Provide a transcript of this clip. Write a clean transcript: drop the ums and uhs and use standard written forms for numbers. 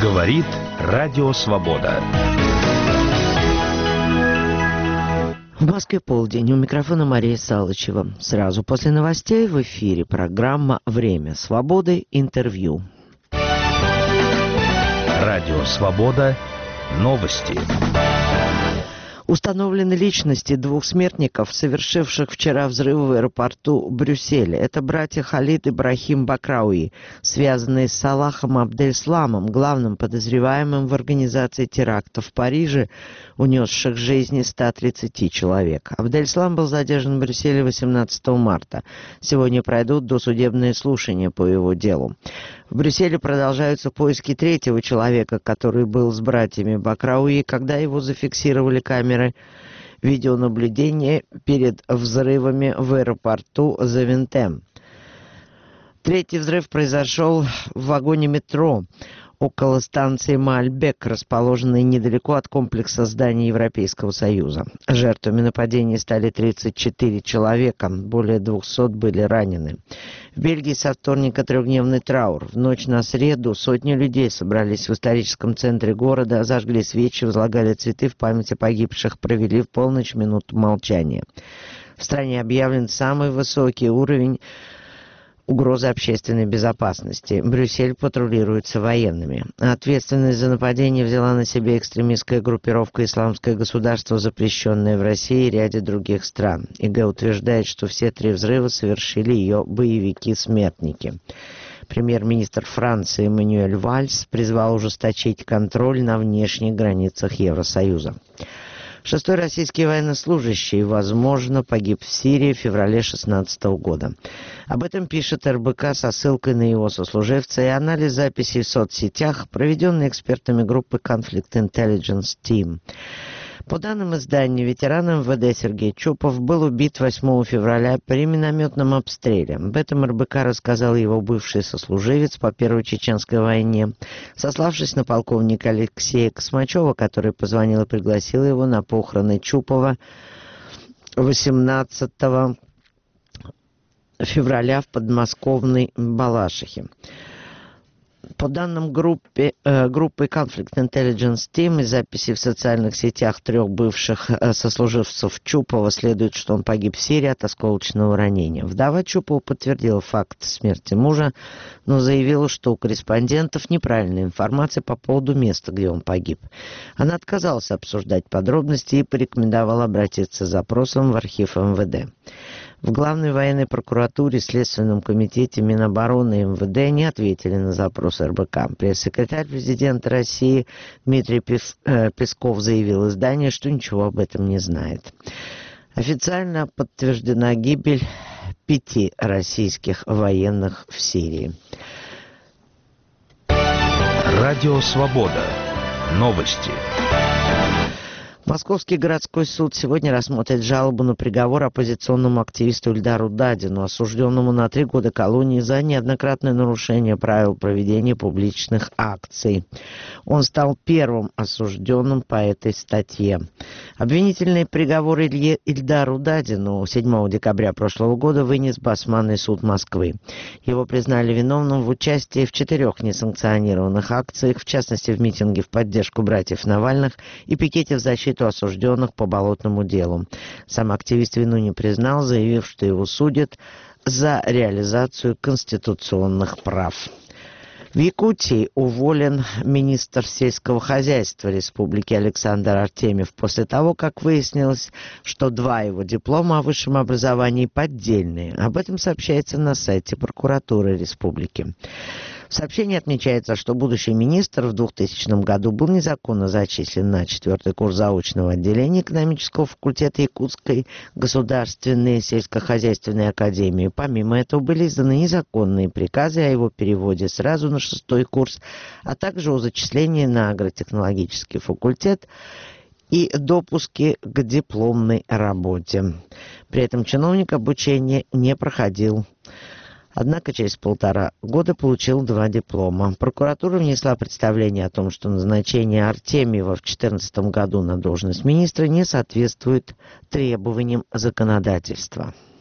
Говорит Радио Свобода. В Москве полдень. У микрофона Мария Салычева. Сразу после новостей в эфире программа «Время свободы. Интервью». Радио Свобода. Новости. Установлены личности двух смертников, совершивших вчера взрыв в аэропорту Брюсселя. Это братья Халид Ибрахим Бакрауи, связанные с Салахом Абдель-Сламом, главным подозреваемым в организации терактов в Париже, унесших жизни 130 человек. Абдель-Слам был задержан в Брюсселе 18 марта. Сегодня пройдут досудебные слушания по его делу. В Брюсселе продолжаются поиски третьего человека, который был с братьями Бакрауи, когда его зафиксировали камеры видеонаблюдения перед взрывами в аэропорту Завентем. Третий взрыв произошел в вагоне метро около станции Маальбек, расположенной недалеко от комплекса зданий Европейского Союза. Жертвами нападения стали 34 человека, более 200 были ранены. В Бельгии со вторника трехдневный траур. В ночь на среду сотни людей собрались в историческом центре города, зажгли свечи, возлагали цветы в память о погибших, провели в полночь минуту молчания. В стране объявлен самый высокий уровень угрозы общественной безопасности. Брюссель патрулируется военными. Ответственность за нападение взяла на себя экстремистская группировка «Исламское государство», запрещенное в России и ряде других стран. ИГ утверждает, что все три взрыва совершили ее боевики-смертники. Премьер-министр Франции Мануэль Вальс призвал ужесточить контроль на внешних границах Евросоюза. Шестой российский военнослужащий, возможно, погиб в Сирии в феврале 2016 года. Об этом пишет РБК со ссылкой на его сослуживца и анализ записей в соцсетях, проведенный экспертами группы Conflict Intelligence Team. По данным издания, ветеран МВД Сергей Чупов был убит 8 февраля при минометном обстреле. Об этом РБК рассказал его бывший сослуживец по Первой Чеченской войне, сославшись на полковника Алексея Космачева, который позвонил и пригласил его на похороны Чупова 18 февраля в подмосковной Балашихе. По данным группы Conflict Intelligence Team и записи в социальных сетях трех бывших сослуживцев Чупова следует, что он погиб в Сирии от осколочного ранения. Вдова Чупова подтвердила факт смерти мужа, но заявила, что у корреспондентов неправильная информация по поводу места, где он погиб. Она отказалась обсуждать подробности и порекомендовала обратиться с запросом в архив МВД. В Главной военной прокуратуре, Следственном комитете Минобороны и МВД не ответили на запрос РБК. Пресс-секретарь президента России Дмитрий Песков заявил изданию, что ничего об этом не знает. Официально подтверждена гибель 5 российских военных в Сирии. Радио Свобода. Новости. Московский городской суд сегодня рассмотрит жалобу на приговор оппозиционному активисту Ильдару Дадину, осужденному на 3 года колонии за неоднократное нарушение правил проведения публичных акций. Он стал первым осужденным по этой статье. Обвинительный приговор Ильдару Дадину 7 декабря прошлого года вынес Басманный суд Москвы. Его признали виновным в участии в 4 несанкционированных акциях, в частности в митинге в поддержку братьев Навальных и пикете в защиту осужденных по болотному делу. Сам активист вину не признал, заявив, что его судят за реализацию конституционных прав. В Якутии уволен министр сельского хозяйства республики Александр Артемьев после того, как выяснилось, что 2 его диплома о высшем образовании поддельные. Об этом сообщается на сайте прокуратуры республики. В сообщении отмечается, что будущий министр в 2000 году был незаконно зачислен на 4-й курс заочного отделения экономического факультета Якутской государственной сельскохозяйственной академии. Помимо этого были изданы незаконные приказы о его переводе сразу на 6-й курс, а также о зачислении на агротехнологический факультет и допуске к дипломной работе. При этом чиновник обучение не проходил. Однако через 1,5 года получил 2 диплома. Прокуратура внесла представление о том, что назначение Артемьева в 2014 году на должность министра не соответствует требованиям законодательства.